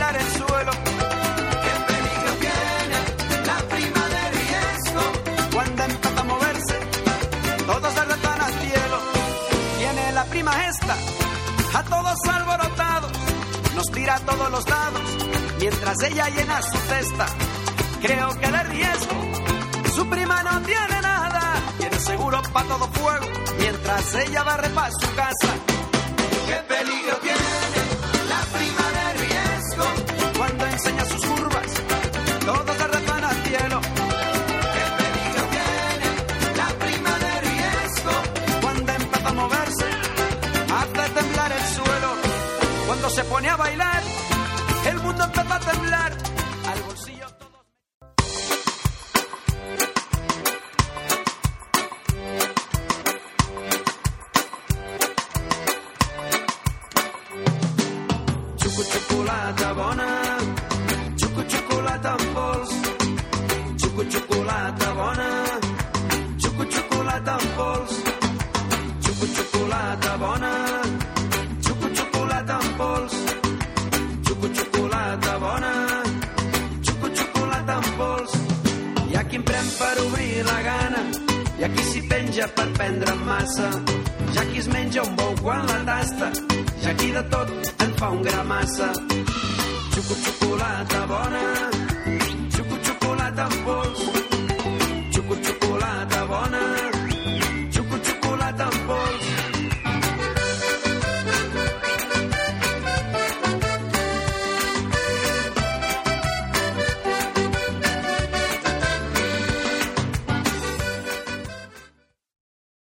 temblar el suelo. Qué peligro tiene la prima de riesgo. Cuando empieza a moverse, todos se retan al cielo. Viene la prima esta, a todos alborotados, nos tira a todos los lados, mientras ella llena su cesta. Creo que de riesgo su prima no tiene nada, tiene seguro para todo fuego, mientras ella barre para su casa. Qué peligro tiene la prima de riesgo. Cuando enseña sus curvas, todos se retan al cielo. Qué peligro tiene la prima de riesgo. Cuando empieza a moverse, hace temblar el suelo. Cuando se pone a bailar, el mundo empieza a temblar. Al bolsillo xocolata bona, xocolata en pols, xocolata bona, xocolata en pols, xocolata bona, xocolata en pols, xocolata bona, xocolata en pols. Hi ha qui em pren per obrir la gana, hi ha qui s'hi penja per prendre massa, hi ha qui es menja un bou quan la tasta, hi ha qui de tot en fa un gra massa.